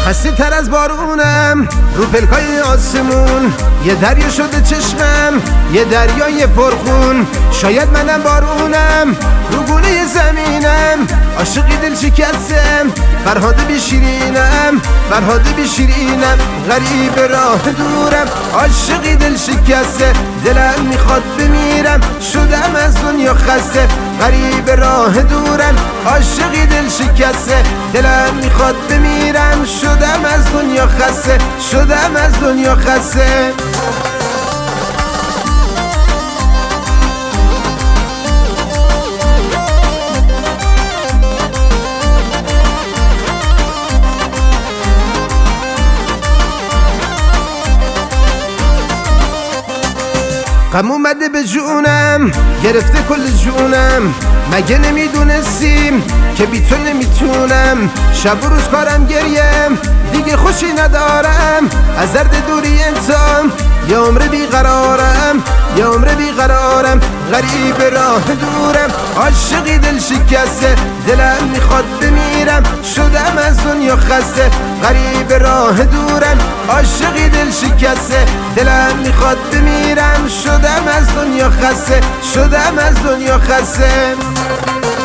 خسته تر از بارونم رو پلکای آسمون، یه دریا شده چشمم، یه دریای پرخون. شاید منم بارونم رو گونه زمینم، عاشقی دل شکستم، فرهاد بی شیرینم، فرهاد بی شیرینم. غریب راه دورم، عاشقی دل شکسته، دلم میخواد بمیرم، شدم از دنیا خسته. غریب راه دورم، عاشقی دل شکسته، دلم میخواد بمیرم، شدم از دنیا خسته، شدم از دنیا خسته. غم اومده به جونم، گرفته کل جونم، مگه نمیدونستیم که بی تو نمیتونم. شب و روز کارم گریم، دیگه خوشی ندارم از درد دوری انتام. یه عمر بیقرارم، یه عمر بیقرارم. غریب راه دورم، عاشقی دل شکسته، دلم میخواد بمیرم، شدم از دنیا خسته. غریب راه دورم، عاشقی دل شکسته، دلم میخواد بمیرم، شدم از دنیا خسته، شدم از دنیا خسته.